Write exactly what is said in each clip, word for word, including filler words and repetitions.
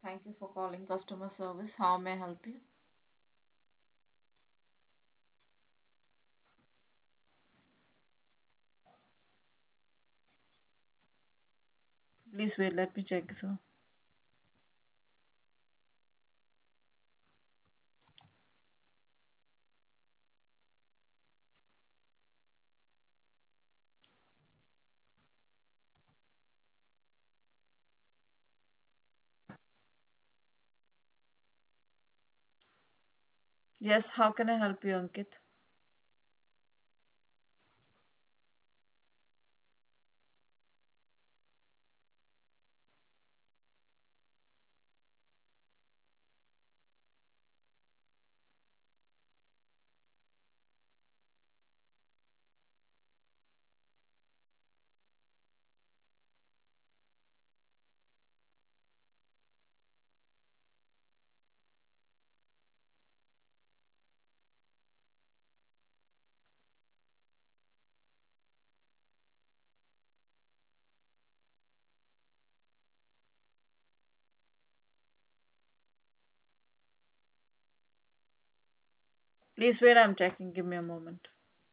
Thank you for calling customer service. How may I help you? Please wait, let me check, sir. Yes, how can I help you, Ankit? Please wait, I'm checking. Give me a moment.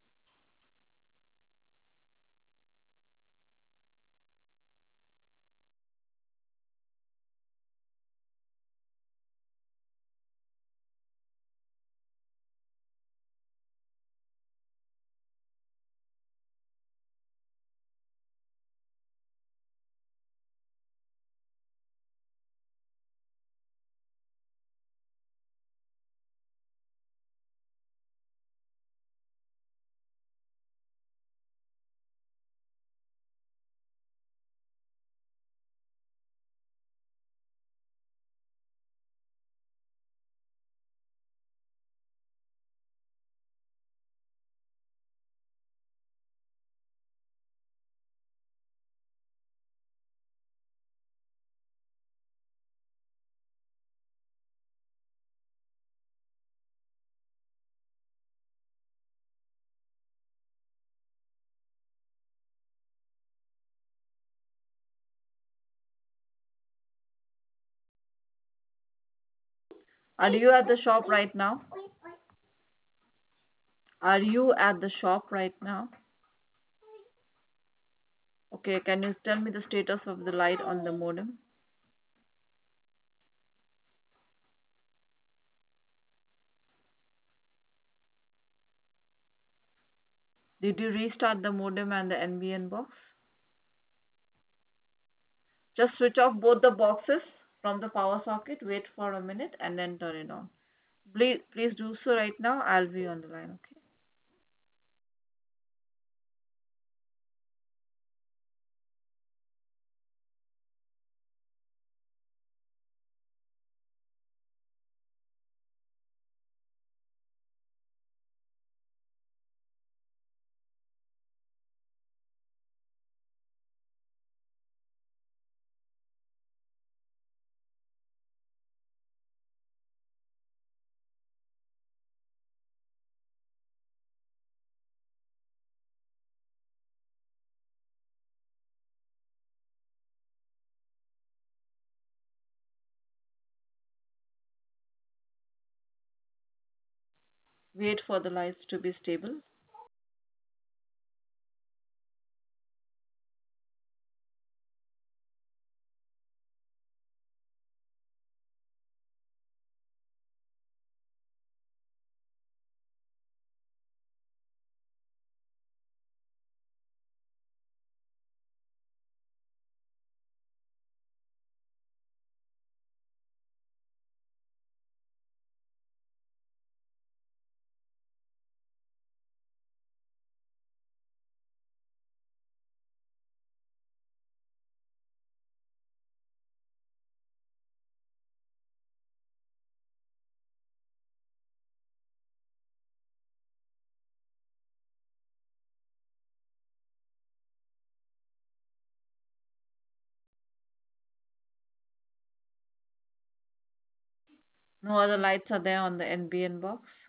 Are you at the shop right now? Are you at the shop right now? Okay, can you tell me the status of the light on the modem? Did you restart the modem and the N B N box? Just switch off both the boxes from the power socket, wait for a minute, and then turn it on. Please, please do so right now. I'll be on the line, okay? Wait for the lights to be stable. No other lights are there on the N B N box.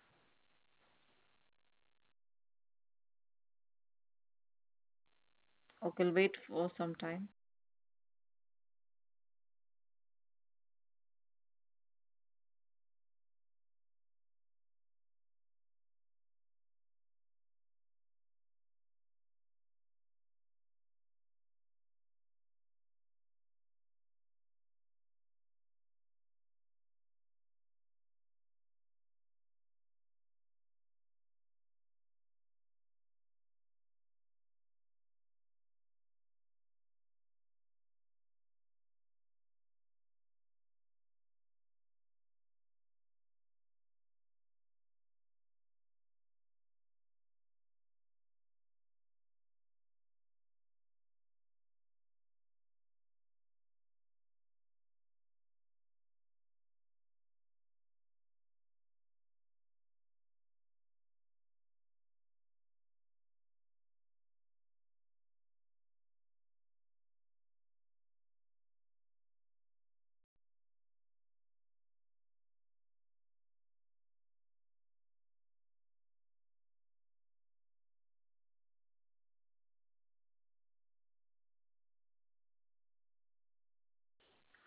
Okay, we'll wait for some time.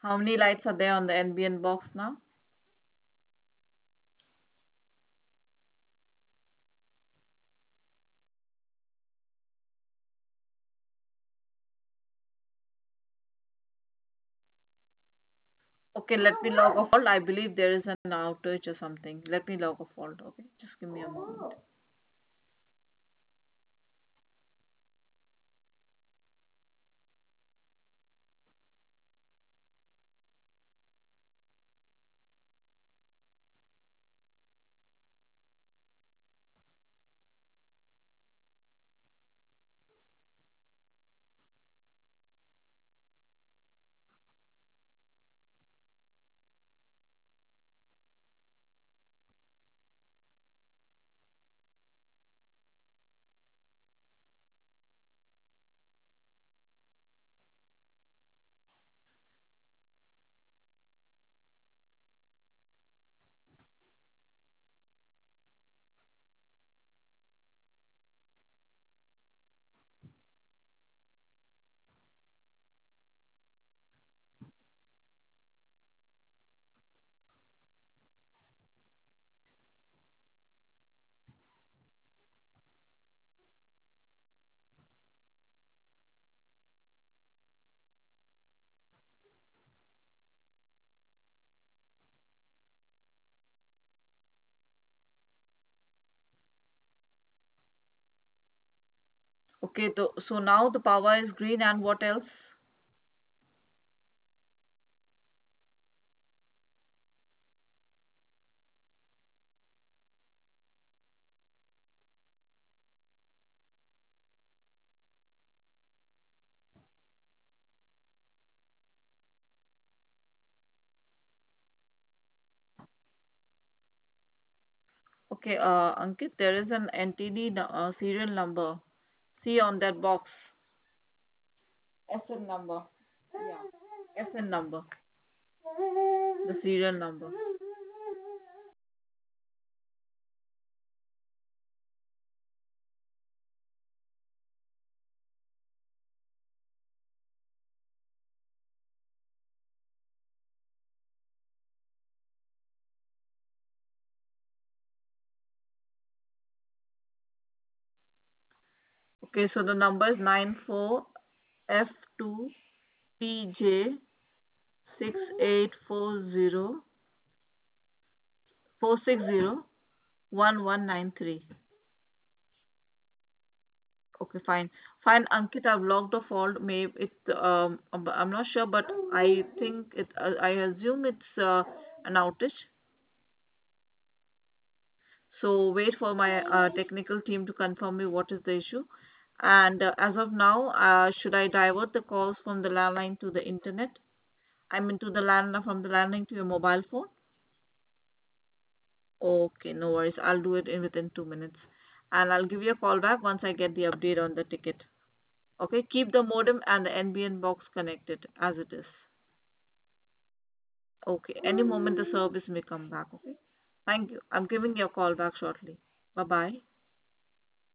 How many lights are there on the N B N box now? Okay, let me log a fault. I believe there is an outage or something. Let me log a fault. Okay, just give me a moment. Okay, so, so now the power is green and what else? Okay, uh, Ankit, there is an N T D nu- uh, serial number. See on that box. S N number. Yeah, S N number. The serial number. Okay, so the number is nine four F two P J six eight four zero four six zero one one nine three. Okay, fine. Fine, Ankit, I've logged a fault. Maybe it, um, um, I'm not sure, but I think it, uh, I assume it's uh, an outage. So wait for my uh, technical team to confirm me what is the issue. And uh, as of now, uh, should I divert the calls from the landline to the internet? I mean, to the landline from the landline to your mobile phone? Okay, no worries. I'll do it in within two minutes. And I'll give you a call back once I get the update on the ticket. Okay, keep the modem and the N B N box connected as it is. Okay, any moment the service may come back. Okay, thank you. I'm giving you a call back shortly. Bye bye.